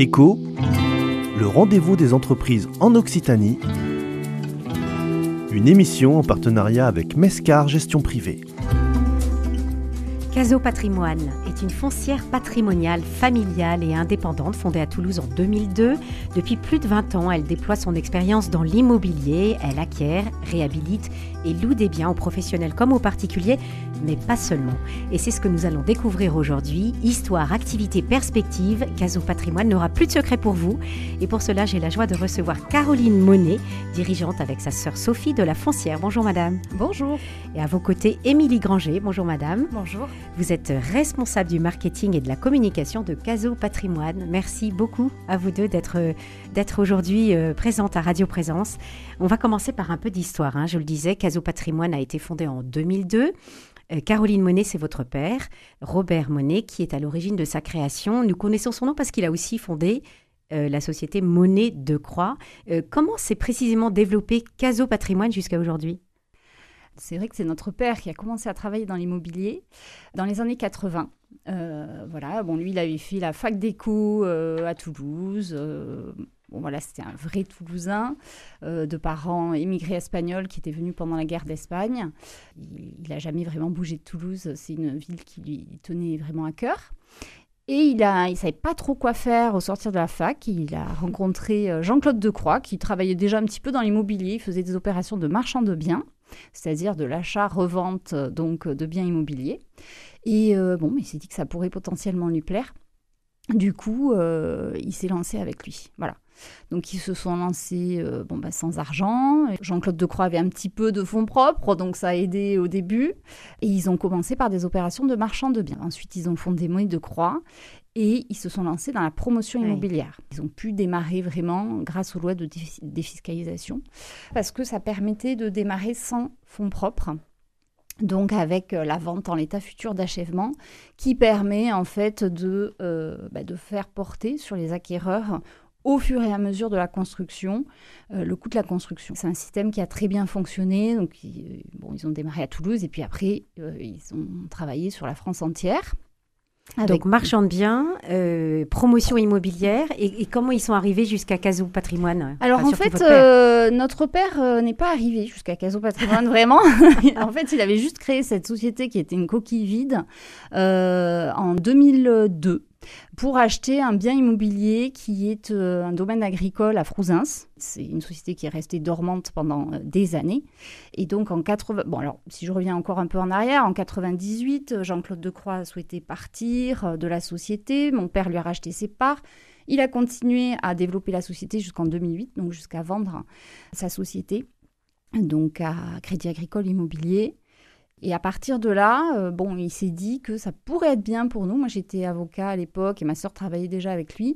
Écho, le rendez-vous des entreprises en Occitanie, une émission en partenariat avec Mescar Gestion Privée. Caso Patrimoine est une foncière patrimoniale, familiale et indépendante fondée à Toulouse en 2002. Depuis plus de 20 ans, elle déploie son expérience dans l'immobilier. Elle acquiert, réhabilite et loue des biens aux professionnels comme aux particuliers, mais pas seulement. Et c'est ce que nous allons découvrir aujourd'hui. Histoire, activité, perspective, Caso Patrimoine n'aura plus de secret pour vous. Et pour cela, j'ai la joie de recevoir Caroline Monet, dirigeante avec sa sœur Sophie de la foncière. Bonjour madame. Bonjour. Et à vos côtés, Émilie Granger. Bonjour madame. Bonjour. Vous êtes responsable du marketing et de la communication de Caso Patrimoine. Merci beaucoup à vous deux d'être aujourd'hui présente à Radio Présence. On va commencer par un peu d'histoire. Je le disais, Caso Patrimoine a été fondé en 2002. Caroline Monet, c'est votre père, Robert Monet, qui est à l'origine de sa création. Nous connaissons son nom parce qu'il a aussi fondé la société Monet de Croix. Comment s'est précisément développé Caso Patrimoine jusqu'à aujourd'hui ? C'est vrai que c'est notre père qui a commencé à travailler dans l'immobilier dans les années 80. Lui, il avait fait la fac d'éco à Toulouse. C'était un vrai Toulousain, de parents émigrés espagnols qui étaient venus pendant la guerre d'Espagne. Il n'a jamais vraiment bougé de Toulouse. C'est une ville qui lui tenait vraiment à cœur. Et il ne savait pas trop quoi faire au sortir de la fac. Il a rencontré Jean-Claude Decroix, qui travaillait déjà un petit peu dans l'immobilier. Il faisait des opérations de marchand de biens, c'est-à-dire de l'achat-revente donc, de biens immobiliers. Et il s'est dit que ça pourrait potentiellement lui plaire. Du coup, il s'est lancé avec lui. Voilà. Donc, ils se sont lancés sans argent. Jean-Claude Decroix avait un petit peu de fonds propres, donc ça a aidé au début. Et ils ont commencé par des opérations de marchand de biens. Ensuite, ils ont fondé Monet de Croix et ils se sont lancés dans la promotion immobilière. Ils ont pu démarrer vraiment grâce aux lois de défiscalisation parce que ça permettait de démarrer sans fonds propres. Donc avec la vente en l'état futur d'achèvement qui permet en fait de faire porter sur les acquéreurs au fur et à mesure de la construction, le coût de la construction. C'est un système qui a très bien fonctionné. Donc, ils ont démarré à Toulouse et puis après, ils ont travaillé sur la France entière. Donc, marchand de biens, promotion immobilière. Et comment ils sont arrivés jusqu'à Caso Patrimoine ? Alors, notre père n'est pas arrivé jusqu'à Caso Patrimoine, vraiment. En fait, il avait juste créé cette société qui était une coquille vide en 2002. Pour acheter un bien immobilier qui est un domaine agricole à Frouzins. C'est une société qui est restée dormante pendant des années. Et donc, si je reviens encore un peu en arrière, en 98, Jean-Claude Decroix a souhaité partir de la société. Mon père lui a racheté ses parts. Il a continué à développer la société jusqu'en 2008, donc jusqu'à vendre sa société, donc à Crédit Agricole Immobilier. Et à partir de là, il s'est dit que ça pourrait être bien pour nous. Moi, j'étais avocat à l'époque et ma sœur travaillait déjà avec lui,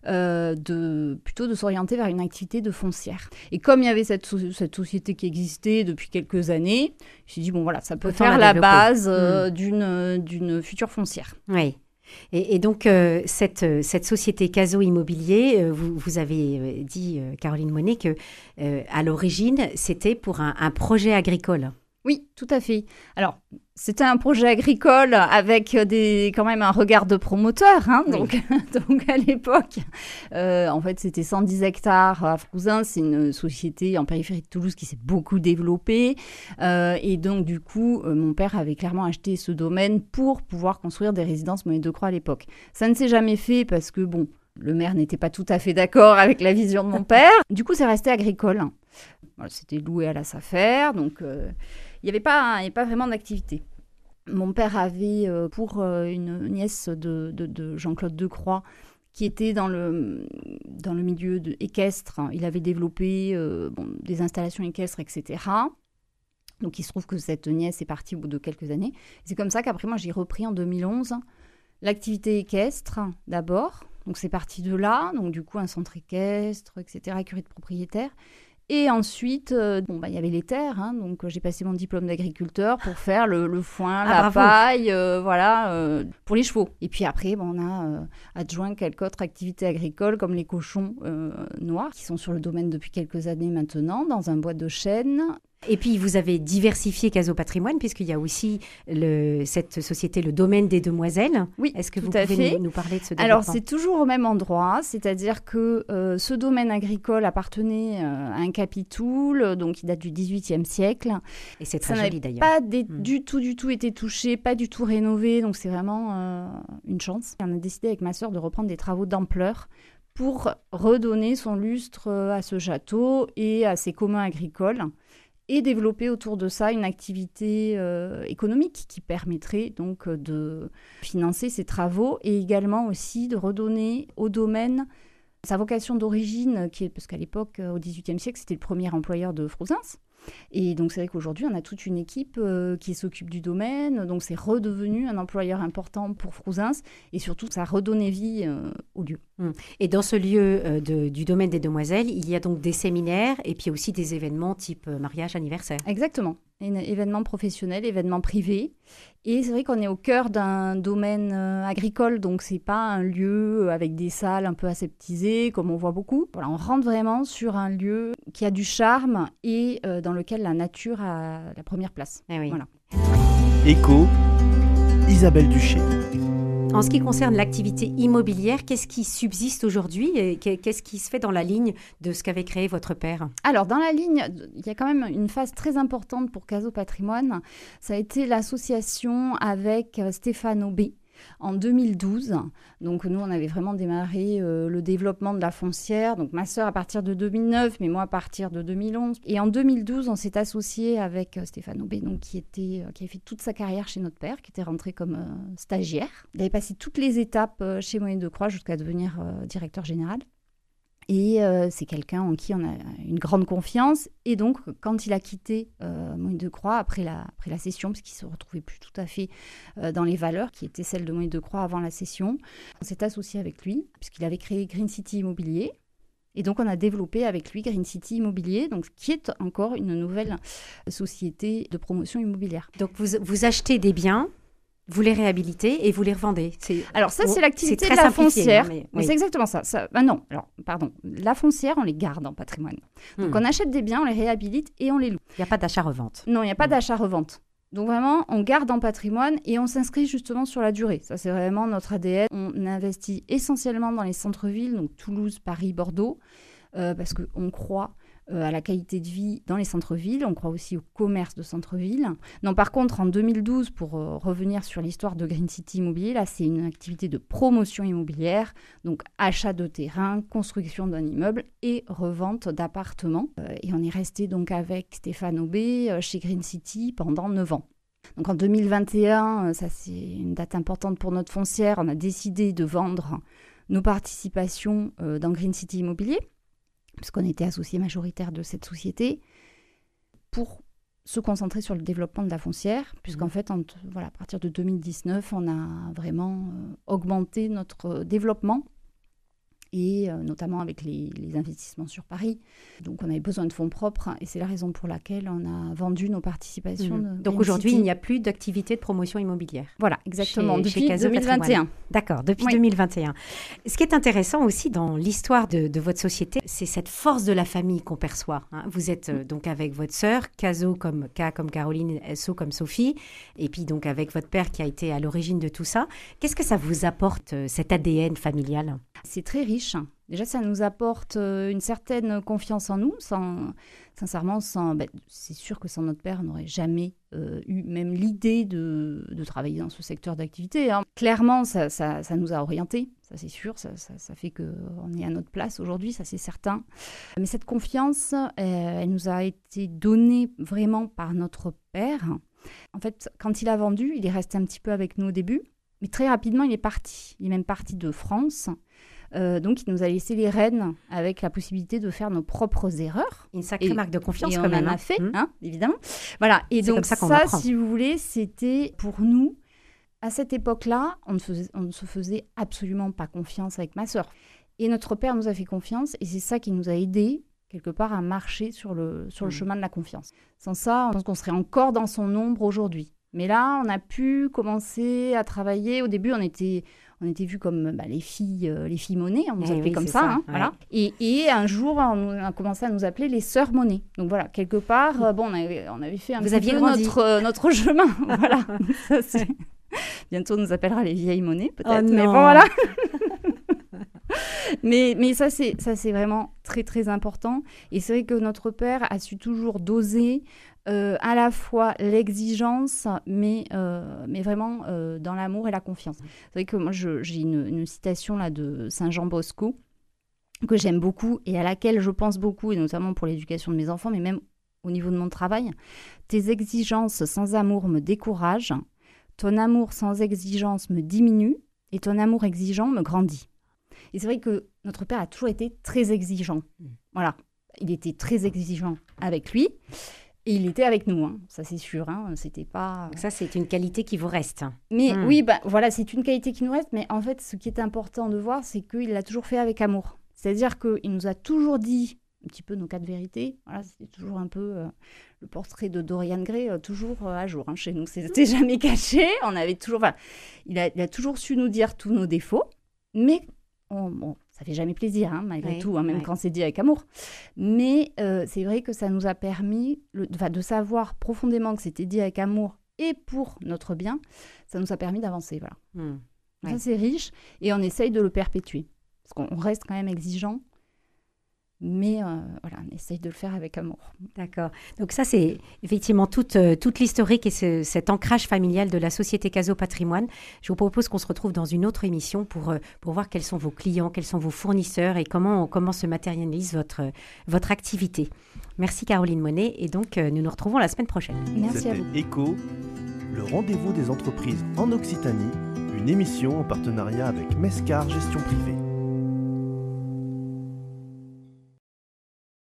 plutôt de s'orienter vers une activité de foncière. Et comme il y avait cette société qui existait depuis quelques années, je me suis dit, ça peut faire la base d'une future foncière. Oui. Et donc, cette société Caso Immobilier, vous avez dit, Caroline Monet, qu'à l'origine, c'était pour un projet agricole. Oui, tout à fait. Alors, c'était un projet agricole avec quand même un regard de promoteur. Donc à l'époque, c'était 110 hectares à Frouzins. C'est une société en périphérie de Toulouse qui s'est beaucoup développée. Et donc, du coup, mon père avait clairement acheté ce domaine pour pouvoir construire des résidences Monet de Croix à l'époque. Ça ne s'est jamais fait parce que, le maire n'était pas tout à fait d'accord avec la vision de mon père. Du coup, c'est resté agricole. C'était loué à la SAFER, donc il n'y avait pas vraiment d'activité. Mon père avait, pour une nièce de Jean-Claude Decroix, qui était dans le milieu équestre, il avait développé des installations équestres, etc. Donc il se trouve que cette nièce est partie au bout de quelques années. C'est comme ça qu'après, moi, j'ai repris en 2011 l'activité équestre d'abord. Donc c'est parti de là, donc du coup un centre équestre, etc., écurie de propriétaires. Et ensuite, il y avait les terres, donc j'ai passé mon diplôme d'agriculteur pour faire le foin, la paille, pour les chevaux. Et puis après, on a adjoint quelques autres activités agricoles comme les cochons noirs qui sont sur le domaine depuis quelques années maintenant, dans un bois de chêne. Et puis, vous avez diversifié Caso Patrimoine, puisqu'il y a aussi cette société, le domaine des demoiselles. Oui, est-ce que tout vous à pouvez fait. nous parler de ce développement? Alors, c'est toujours au même endroit, c'est-à-dire que ce domaine agricole appartenait à un capitoul, donc il date du XVIIIe siècle. Et c'est très joli d'ailleurs. Pas du tout été touché, pas du tout rénové, donc c'est vraiment une chance. On a décidé avec ma sœur de reprendre des travaux d'ampleur pour redonner son lustre à ce château et à ses communs agricoles, et développer autour de ça une activité économique qui permettrait donc de financer ces travaux, et également aussi de redonner au domaine sa vocation d'origine, parce qu'à l'époque, au XVIIIe siècle, c'était le premier employeur de Frouzins. Et donc, c'est vrai qu'aujourd'hui, on a toute une équipe qui s'occupe du domaine. Donc, c'est redevenu un employeur important pour Frouzins. Et surtout, ça a redonné vie au lieu. Et dans ce lieu du domaine des demoiselles, il y a donc des séminaires et puis aussi des événements type mariage, anniversaire. Exactement. Événements professionnels, événements privés. Et c'est vrai qu'on est au cœur d'un domaine agricole, donc c'est pas un lieu avec des salles un peu aseptisées, comme on voit beaucoup. Voilà, on rentre vraiment sur un lieu qui a du charme et dans lequel la nature a la première place. Eh oui. Voilà. Écho, Isabelle Duché. En ce qui concerne l'activité immobilière, qu'est-ce qui subsiste aujourd'hui et qu'est-ce qui se fait dans la ligne de ce qu'avait créé votre père? Alors, dans la ligne, il y a quand même une phase très importante pour Caso Patrimoine. Ça a été l'association avec Stéphane Aubé en 2012. Donc, nous, on avait vraiment démarré le développement de la foncière. Donc, ma sœur à partir de 2009, mais moi à partir de 2011. Et en 2012, on s'est associé avec Stéphane Aubé, donc, qui avait fait toute sa carrière chez notre père, qui était rentré comme stagiaire. Il avait passé toutes les étapes chez Moyenne de Croix jusqu'à devenir directeur général. Et c'est quelqu'un en qui on a une grande confiance. Et donc, quand il a quitté Moyenne de Croix, après la cession, parce qu'il ne se retrouvait plus tout à fait dans les valeurs qui étaient celles de Moyenne de Croix avant la cession, on s'est associé avec lui, puisqu'il avait créé Green City Immobilier. Et donc, on a développé avec lui Green City Immobilier, donc, qui est encore une nouvelle société de promotion immobilière. Donc, vous achetez des biens, vous les réhabilitez et vous les revendez. Alors ça, c'est l'activité de la foncière. Mais oui. C'est exactement ça. Non, alors, pardon. La foncière, on les garde en patrimoine. Donc on achète des biens, on les réhabilite et on les loue. Il n'y a pas d'achat-revente. Non, il n'y a pas d'achat-revente. Donc vraiment, on garde en patrimoine et on s'inscrit justement sur la durée. Ça, c'est vraiment notre ADN. On investit essentiellement dans les centres-villes, donc Toulouse, Paris, Bordeaux, parce qu'on croit à la qualité de vie dans les centres-villes. On croit aussi au commerce de centre-ville. Non, par contre, en 2012, pour revenir sur l'histoire de Green City Immobilier, là, c'est une activité de promotion immobilière, donc achat de terrain, construction d'un immeuble et revente d'appartements. Et on est resté donc avec Stéphane Aubé chez Green City pendant 9 ans. Donc en 2021, ça c'est une date importante pour notre foncière, on a décidé de vendre nos participations dans Green City Immobilier, puisqu'on était associé majoritaire de cette société, pour se concentrer sur le développement de la foncière, puisqu'en fait, à partir de 2019, on a vraiment augmenté notre développement, et notamment avec les investissements sur Paris. Donc, on avait besoin de fonds propres, et c'est la raison pour laquelle on a vendu nos participations. Donc, aujourd'hui, il n'y a plus d'activité de promotion immobilière. Voilà, exactement, depuis depuis 2021. D'accord, depuis 2021. Ce qui est intéressant aussi dans l'histoire de votre société, c'est cette force de la famille qu'on perçoit. Hein. Vous êtes donc avec votre sœur, Caso comme Caroline, So comme Sophie, et puis donc avec votre père qui a été à l'origine de tout ça. Qu'est-ce que ça vous apporte, cet ADN familial ? C'est très riche. Déjà, ça nous apporte une certaine confiance en nous. Sincèrement, c'est sûr que sans notre père, on n'aurait jamais eu même l'idée de travailler dans ce secteur d'activité. Hein. Clairement, ça nous a orientés, ça c'est sûr. Ça fait qu'on est à notre place aujourd'hui, ça c'est certain. Mais cette confiance, elle nous a été donnée vraiment par notre père. En fait, quand il a vendu, il est resté un petit peu avec nous au début. Mais très rapidement, il est parti. Il est même parti de France. Donc, il nous a laissé les rênes avec la possibilité de faire nos propres erreurs. Une sacrée marque de confiance quand même. Et on en a fait, évidemment. Voilà. Et donc, ça, si vous voulez, c'était pour nous, à cette époque-là, on ne se faisait absolument pas confiance avec ma sœur. Et notre père nous a fait confiance et c'est ça qui nous a aidés quelque part à marcher sur le chemin de la confiance. Sans ça, je pense qu'on serait encore dans son ombre aujourd'hui. Mais là, on a pu commencer à travailler. Au début, on était on était vues comme les filles Monet, on nous appelait comme ça. Hein, ouais. voilà. Et un jour, on a commencé à nous appeler les sœurs Monet. Donc voilà, quelque part, on avait fait un petit peu notre chemin. Voilà. Ça, c'est... Bientôt, on nous appellera les vieilles Monet, peut-être. Mais bon, voilà. mais ça, c'est vraiment très, très important. Et c'est vrai que notre père a su toujours doser à la fois l'exigence, mais vraiment dans l'amour et la confiance. C'est vrai que moi, j'ai une citation là, de Saint Jean Bosco que j'aime beaucoup et à laquelle je pense beaucoup, et notamment pour l'éducation de mes enfants, mais même au niveau de mon travail. « Tes exigences sans amour me découragent, ton amour sans exigence me diminue et ton amour exigeant me grandit. » Et c'est vrai que notre père a toujours été très exigeant. Voilà, il était très exigeant avec lui et il était avec nous, hein. Ça c'est sûr. Hein. C'était pas... Donc ça, c'est une qualité qui vous reste. Mais oui, voilà, c'est une qualité qui nous reste. Mais en fait, ce qui est important de voir, c'est qu'il l'a toujours fait avec amour. C'est-à-dire qu'il nous a toujours dit un petit peu nos quatre vérités. Voilà, c'était toujours un peu le portrait de Dorian Gray, toujours à jour hein, chez nous. C'était jamais caché. On avait toujours... Voilà, il a toujours su nous dire tous nos défauts. Mais... ça fait jamais plaisir, hein, malgré tout, hein, même quand c'est dit avec amour. Mais c'est vrai que ça nous a permis de savoir profondément que c'était dit avec amour et pour notre bien. Ça nous a permis d'avancer, voilà. Ça, c'est riche et on essaye de le perpétuer. Parce qu'on reste quand même exigeant, mais voilà, on essaye de le faire avec amour. D'accord. Donc ça, c'est effectivement toute l'historique et cet ancrage familial de la Société Caso Patrimoine. Je vous propose qu'on se retrouve dans une autre émission pour voir quels sont vos clients, quels sont vos fournisseurs et comment se matérialise votre activité. Merci Caroline Monet et donc nous nous retrouvons la semaine prochaine. Merci à vous. C'était ECHO, le rendez-vous des entreprises en Occitanie, une émission en partenariat avec Mescar Gestion Privée.